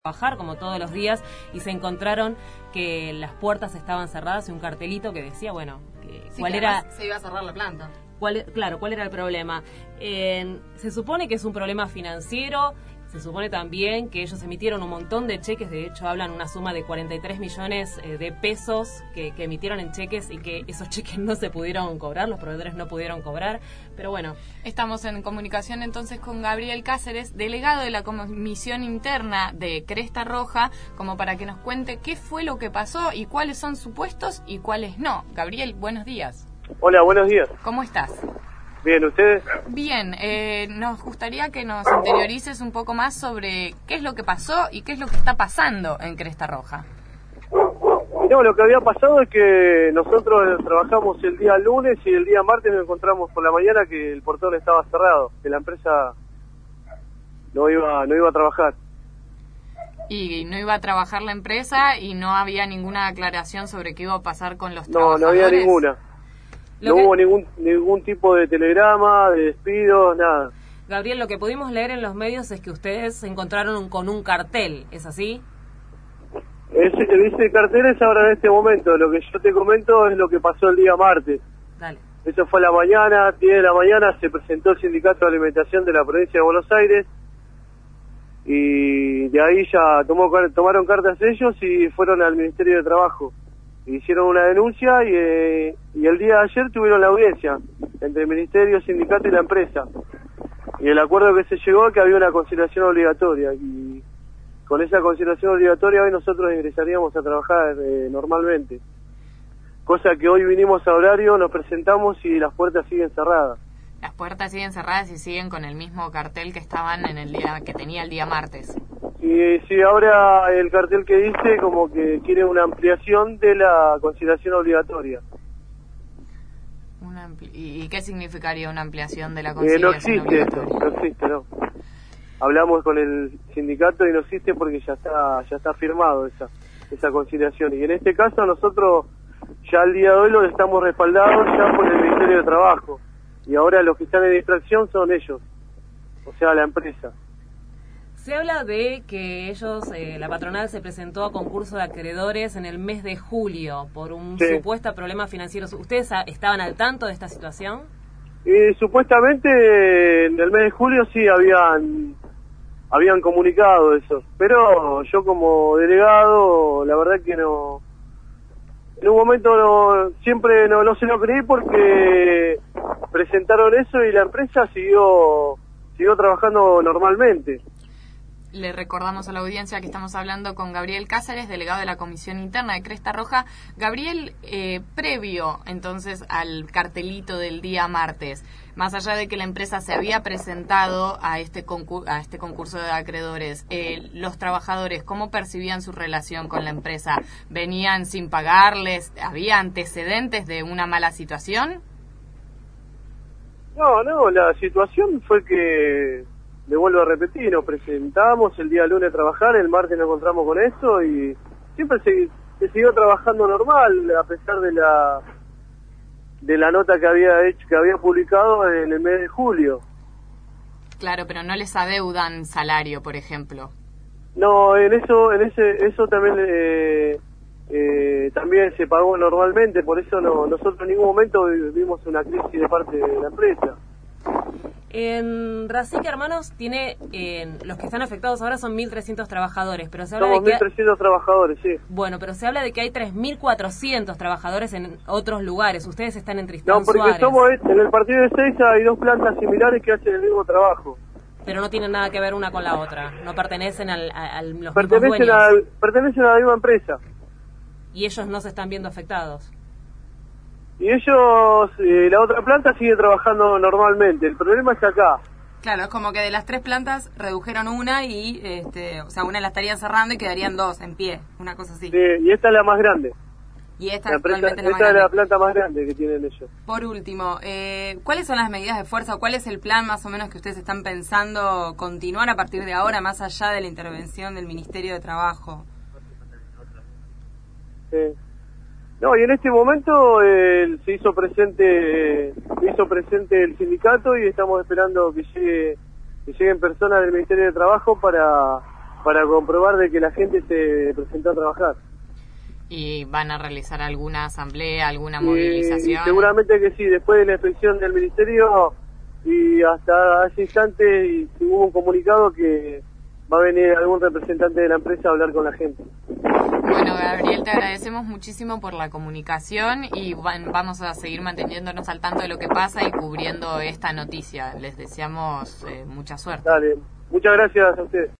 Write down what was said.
trabajar como todos los días y se encontraron que las puertas estaban cerradas y un cartelito que decía, bueno, cuál era... Se iba a cerrar la planta. ¿Cuál era el problema? Se supone que es un problema financiero, se supone también que ellos emitieron un montón de cheques, de hecho hablan una suma de 43 millones de pesos que emitieron en cheques y que esos cheques no se pudieron cobrar, los proveedores no pudieron cobrar, pero bueno. Estamos en comunicación entonces con Gabriel Cáceres, delegado de la Comisión Interna de Cresta Roja, como para que nos cuente qué fue lo que pasó y cuáles son supuestos y cuáles no. Gabriel, buenos días. Hola, buenos días. ¿Cómo estás? Bien, ¿ustedes? Bien, nos gustaría que nos interiorices un poco más sobre qué es lo que pasó y qué es lo que está pasando en Cresta Roja. No, lo que había pasado es que nosotros trabajamos el día lunes y el día martes nos encontramos por la mañana que el portón estaba cerrado, que la empresa no iba a trabajar. Y no iba a trabajar la empresa y no había ninguna aclaración sobre qué iba a pasar con los trabajadores. No había ninguna. No hubo ningún tipo de telegrama, de despidos, nada. Gabriel, lo que pudimos leer en los medios es que ustedes se encontraron con un cartel, ¿es así? Ese cartel es ahora en este momento. Lo que yo te comento es lo que pasó el día martes. Dale. Eso fue a la mañana, 10 de la mañana, se presentó el Sindicato de Alimentación de la Provincia de Buenos Aires y de ahí ya tomaron cartas ellos y fueron al Ministerio de Trabajo. Hicieron una denuncia y el día de ayer tuvieron la audiencia entre el Ministerio, el Sindicato y la empresa. Y el acuerdo que se llegó es que había una conciliación obligatoria y con esa conciliación obligatoria hoy nosotros ingresaríamos a trabajar normalmente. Cosa que hoy vinimos a horario, nos presentamos y las puertas siguen cerradas. Las puertas siguen cerradas y siguen con el mismo cartel que estaban en el día que tenía el día martes. Y sí, ahora el cartel que dice como que quiere una ampliación de la conciliación obligatoria. ¿Y qué significaría una ampliación de la conciliación obligatoria? No existe. Hablamos con el sindicato y no existe porque ya está firmado esa conciliación. Y en este caso nosotros ya al día de hoy lo estamos respaldados ya por el Ministerio de Trabajo. Y ahora los que están en distracción son ellos, o sea, la empresa. Se habla de que ellos, la patronal se presentó a concurso de acreedores en el mes de julio por un supuesto problema financiero. ¿Ustedes estaban al tanto de esta situación? Supuestamente en el mes de julio sí habían comunicado eso, pero yo como delegado, la verdad que no. En un momento siempre no se lo creí porque presentaron eso y la empresa siguió trabajando normalmente. Le recordamos a la audiencia que estamos hablando con Gabriel Cáceres, delegado de la Comisión Interna de Cresta Roja. Gabriel, previo entonces al cartelito del día martes, más allá de que la empresa se había presentado a este concurso de acreedores, los trabajadores, ¿cómo percibían su relación con la empresa? ¿Venían sin pagarles? ¿Había antecedentes de una mala situación? No, la situación fue que, le vuelvo a repetir, nos presentamos el día lunes a trabajar, el martes nos encontramos con eso y siempre se siguió trabajando normal a pesar de la nota que había publicado en el mes de julio. Claro, pero no les adeudan salario, por ejemplo. No, eso también se pagó normalmente, por eso nosotros en ningún momento vimos una crisis de parte de la empresa. En Racique Hermanos tiene, los que están afectados ahora son 1.300 trabajadores, pero se habla Somos de que 1.300 trabajadores, sí. Bueno, pero se habla de que hay 3.400 trabajadores en otros lugares. Ustedes están en Tristán No, porque Suárez. En el partido de Seiza hay dos plantas similares que hacen el mismo trabajo. Pero no tienen nada que ver una con la otra, no pertenecen a los pertenecen mismos dueños. Pertenecen a la misma empresa. Y ellos no se están viendo afectados. Y ellos, la otra planta sigue trabajando normalmente. El problema es acá. Claro, es como que de las 3 plantas redujeron una y, una la estarían cerrando y quedarían 2 en pie, una cosa así. Sí, y esta es la más grande. Y esta es la planta más grande que tienen ellos. Por último, ¿cuáles son las medidas de fuerza o cuál es el plan más o menos que ustedes están pensando continuar a partir de ahora, más allá de la intervención del Ministerio de Trabajo? Sí. No, y en este momento se hizo presente el sindicato y estamos esperando que lleguen personas del Ministerio de Trabajo para para comprobar de que la gente se presentó a trabajar. ¿Y van a realizar alguna asamblea, alguna movilización? Seguramente que sí, después de la inspección del Ministerio y hasta hace instante hubo un comunicado que va a venir algún representante de la empresa a hablar con la gente. Bueno, Gabriel, te agradecemos muchísimo por la comunicación y vamos a seguir manteniéndonos al tanto de lo que pasa y cubriendo esta noticia. Les deseamos mucha suerte. Dale, muchas gracias a ustedes.